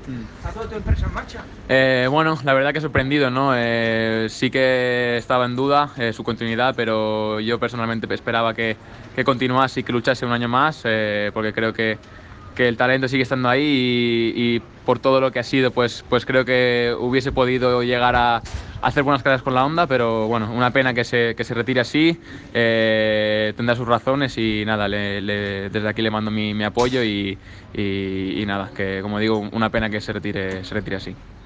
¿Está todo tu empresa en marcha? Bueno, la verdad que sorprendido, ¿no? Sí que estaba en duda su continuidad, pero yo personalmente esperaba que continuase y que luchase un año más, porque creo que el talento sigue estando ahí y por todo lo que ha sido, pues creo que hubiese podido llegar a hacer buenas carreras con la Honda, pero bueno, una pena que se retire así, tendrá sus razones y nada, desde aquí le mando mi apoyo y nada, que como digo, una pena que se retire así.